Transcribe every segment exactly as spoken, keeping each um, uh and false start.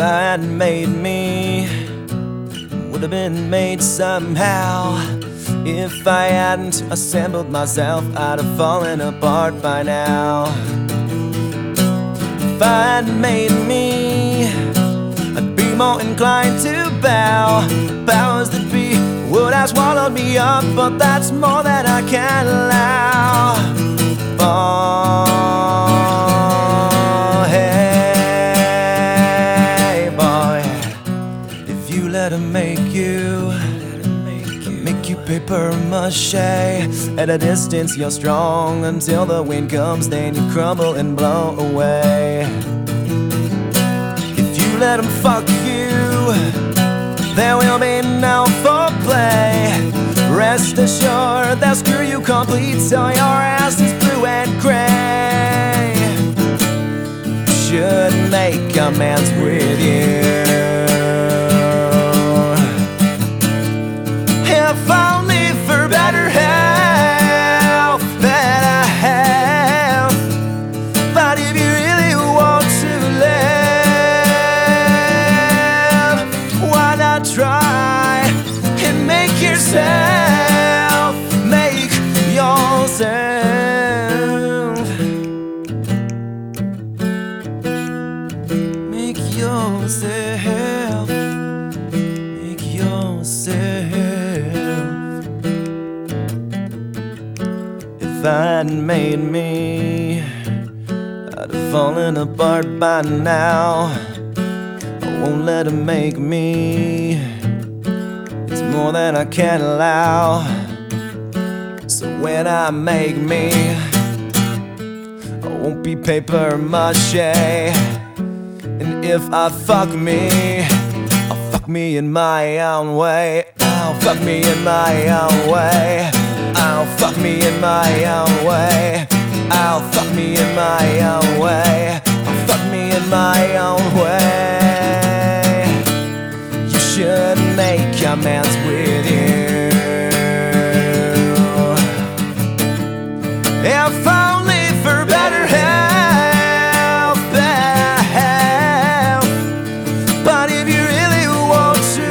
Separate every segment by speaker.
Speaker 1: I hadn't made me, would have been made somehow. If I hadn't assembled myself, I'd have fallen apart by now. If I hadn't made me, I'd be more inclined to bow. Powers that be would have swallowed me up, but that's more than I can allow. Oh, hey boy, if you let him make you, make you paper mache. At a distance you're strong, until the wind comes, then you crumble and blow away. If you let him fuck you, there will be no foreplay. Rest assured they'll screw you complete, so your ass is blue and gray. Should make amends with you. If only for better health that I have. But if you really want to live, why not try and make yourself, make yourself, make yourself, make yourself. If I hadn't made me, I'd have fallen apart by now. I won't let him make me, it's more than I can allow. So when I make me, I won't be paper mache. And if I fuck me, I'll fuck me in my own way. I'll fuck me in my own way. I'll fuck me in my own way. I'll fuck me in my own way. I'll fuck me in my own way. You should make amends with you. If only for better health, better health. But if you really want to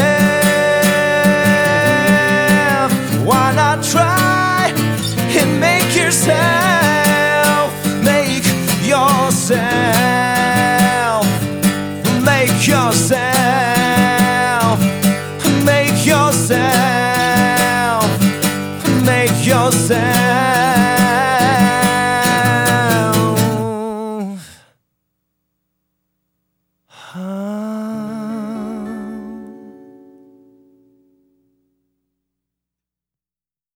Speaker 1: live, why not try and make yourself, make yourself, make yourself, make yourself, make yourself.